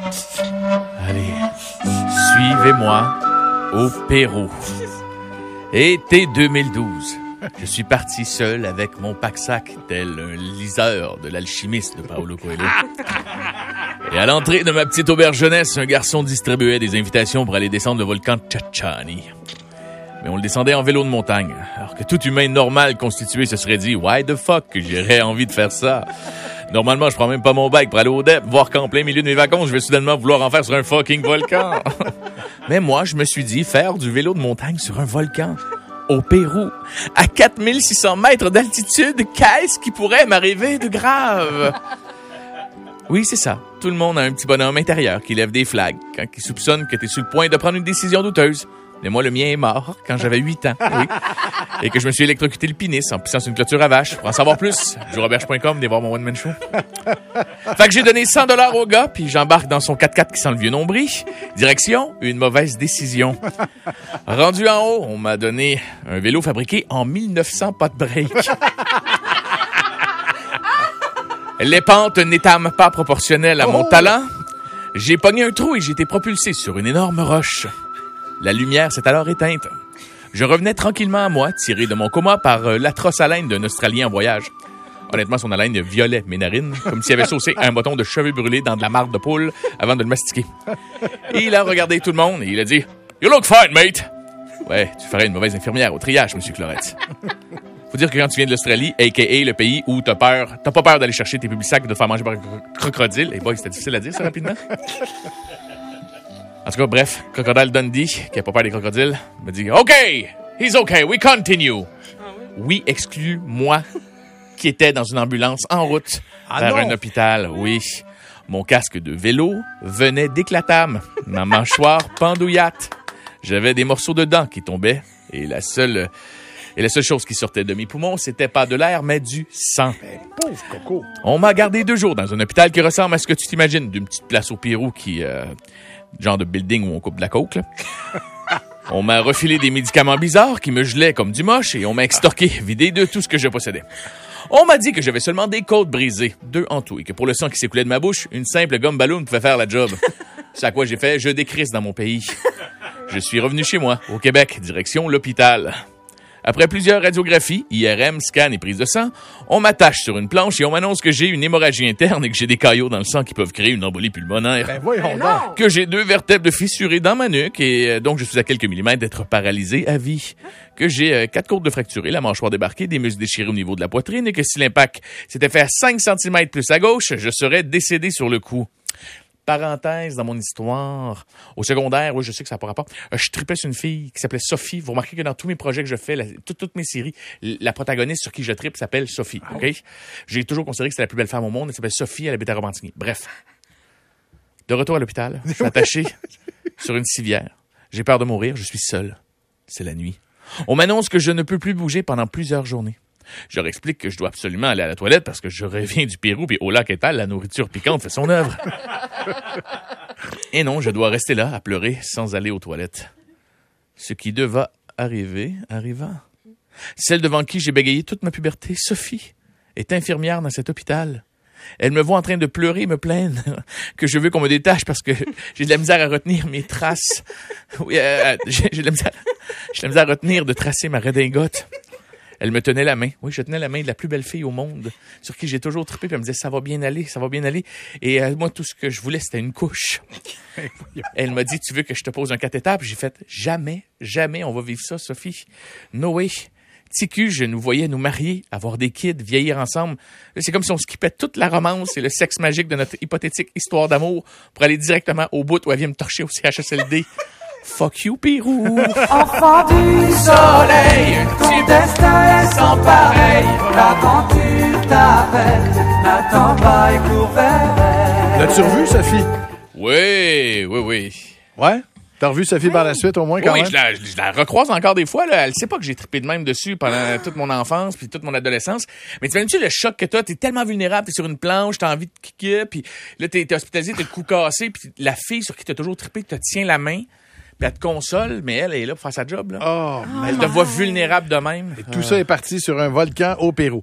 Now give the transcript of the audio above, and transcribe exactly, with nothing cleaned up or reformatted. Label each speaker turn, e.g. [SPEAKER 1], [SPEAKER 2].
[SPEAKER 1] Allez, suivez-moi au Pérou. Été deux mille douze. Je suis parti seul avec mon pack-sac, tel un liseur de l'alchimiste de Paulo Coelho. Et à l'entrée de ma petite auberge jeunesse, un garçon distribuait des invitations pour aller descendre le volcan Chachani. Mais on le descendait en vélo de montagne, alors que tout humain normal constitué se serait dit « Why the fuck que j'aurais envie de faire ça? » Normalement, je prends même pas mon bike pour aller au D E P, voir qu'en plein milieu de mes vacances, je vais soudainement vouloir en faire sur un fucking volcan. Mais moi, je me suis dit, faire du vélo de montagne sur un volcan, au Pérou, à quatre mille six cents mètres d'altitude, qu'est-ce qui pourrait m'arriver de grave? Oui, c'est ça. Tout le monde a un petit bonhomme intérieur qui lève des flags quand il soupçonne que t'es sur le point de prendre une décision douteuse. Mais moi, le mien est mort quand j'avais huit ans, oui. Et que je me suis électrocuté le pénis en pissant sur une clôture à vache. Pour en savoir plus, jouroberge point com, venez voir mon one-man show. Fait que j'ai donné cent dollars au gars, puis j'embarque dans son quatre-quatre qui sent le vieux nombril. Direction, une mauvaise décision. Rendu en haut, on m'a donné un vélo fabriqué en mille neuf cents, pas de break. Les pentes n'étant pas proportionnelles à mon oh. talent, j'ai pogné un trou et j'ai été propulsé sur une énorme roche. La lumière s'est alors éteinte. Je revenais tranquillement à moi, tiré de mon coma par euh, l'atroce haleine d'un Australien en voyage. Honnêtement, son haleine violait mes narines, comme s'il avait saucé un bâton de cheveux brûlés dans de la marde de poule avant de le mastiquer. Et il a regardé tout le monde et il a dit « You look fine, mate! » Ouais, tu ferais une mauvaise infirmière au triage, monsieur Clorette. Faut dire que quand tu viens de l'Australie, a k a le pays où t'as peur, t'as pas peur d'aller chercher tes publics sacs et de te faire manger par un crocodile. Et boy, c'était difficile à dire, ça, rapidement. En tout cas, bref, Crocodile Dundee, qui a pas peur des crocodiles, me dit « OK, he's OK, we continue. » Oui, exclu moi, qui était dans une ambulance en route ah vers non. un hôpital. Oui, mon casque de vélo venait d'éclatame, ma mâchoire pendouillate. J'avais des morceaux de dents qui tombaient et la seule... Et la seule chose qui sortait de mes poumons, c'était pas de l'air, mais du sang.
[SPEAKER 2] Ben, pauvre coco.
[SPEAKER 1] On m'a gardé deux jours dans un hôpital qui ressemble à ce que tu t'imagines d'une petite place au Pérou qui... Euh, genre de building où on coupe de la coke, là. On m'a refilé des médicaments bizarres qui me gelaient comme du moche et on m'a extorqué, vidé de tout ce que je possédais. On m'a dit que j'avais seulement des côtes brisées, deux en tout, et que pour le sang qui s'écoulait de ma bouche, une simple gomme ballon pouvait faire la job. C'est à quoi j'ai fait, je décrisse dans mon pays. Je suis revenu chez moi, au Québec, direction l'hôpital. Après plusieurs radiographies, I R M, scan et prise de sang, on m'attache sur une planche et on m'annonce que j'ai une hémorragie interne et que j'ai des caillots dans le sang qui peuvent créer une embolie pulmonaire.
[SPEAKER 2] Ben voyons donc.
[SPEAKER 1] Que j'ai deux vertèbres fissurées dans ma nuque et euh, donc je suis à quelques millimètres d'être paralysé à vie. Que j'ai euh, quatre côtes de fracturées, la mâchoire débarquée, des muscles déchirés au niveau de la poitrine et que si l'impact s'était fait à cinq centimètres plus à gauche, je serais décédé sur le coup. Parenthèse dans mon histoire. Au secondaire, oui, je sais que ça n'a pas rapport. Euh, je tripais sur une fille qui s'appelait Sophie. Vous remarquez que dans tous mes projets que je fais, la, toutes, toutes mes séries, la protagoniste sur qui je tripe s'appelle Sophie. Ah, OK? Oui. J'ai toujours considéré que c'était la plus belle femme au monde. Elle s'appelle Sophie, elle habitait à Repentigny. Bref. De retour à l'hôpital, je suis attaché sur une civière. J'ai peur de mourir, je suis seul. C'est la nuit. On m'annonce que je ne peux plus bouger pendant plusieurs journées. Je leur explique que je dois absolument aller à la toilette parce que je reviens du Pérou puis au lac étal, la nourriture piquante fait son œuvre. Et non, je dois rester là à pleurer sans aller aux toilettes. Ce qui devait arriver, arriva. Celle devant qui j'ai bégayé toute ma puberté, Sophie, est infirmière dans cet hôpital. Elle me voit en train de pleurer et me plaindre que je veux qu'on me détache parce que j'ai de la misère à retenir mes traces. Oui, euh, j'ai, j'ai, de la misère, j'ai de la misère à retenir de tracer ma redingote. Elle me tenait la main. Oui, je tenais la main de la plus belle fille au monde, sur qui j'ai toujours trippé. Puis elle me disait, ça va bien aller, ça va bien aller. Et euh, moi, tout ce que je voulais, c'était une couche. Elle m'a dit, tu veux que je te pose un cathéter? Puis j'ai fait, jamais, jamais on va vivre ça, Sophie. No way. T Q, je nous voyais nous marier, avoir des kids, vieillir ensemble. C'est comme si on skippait toute la romance et le sexe magique de notre hypothétique histoire d'amour pour aller directement au bout où elle vient me torcher au C H S L D. Fuck you, Pérou!
[SPEAKER 3] Enfant du soleil, ton destin est sans pareil. L'aventure t'appelle, n'attends pas et cours vers elle.
[SPEAKER 2] L'as-tu revu, Sophie?
[SPEAKER 1] Oui, oui, oui.
[SPEAKER 2] Ouais? T'as revu Sophie oui. par la suite, au moins, quand
[SPEAKER 1] oui,
[SPEAKER 2] même?
[SPEAKER 1] Oui, je la, je la recroise encore des fois. Là. Elle sait pas que j'ai trippé de même dessus pendant toute mon enfance puis toute mon adolescence. Mais tu imagines-tu le choc que t'as? T'es tellement vulnérable, t'es sur une planche, t'as envie de kicker, puis là, t'es, t'es hospitalisé, t'as le cou cassé, puis la fille sur qui t'as toujours trippé te tient la main, puis elle te console, mais elle est là pour faire sa job. Là.
[SPEAKER 2] Oh,
[SPEAKER 1] elle te voit vulnérable de même.
[SPEAKER 2] Et tout ah. ça est parti sur un volcan au Pérou.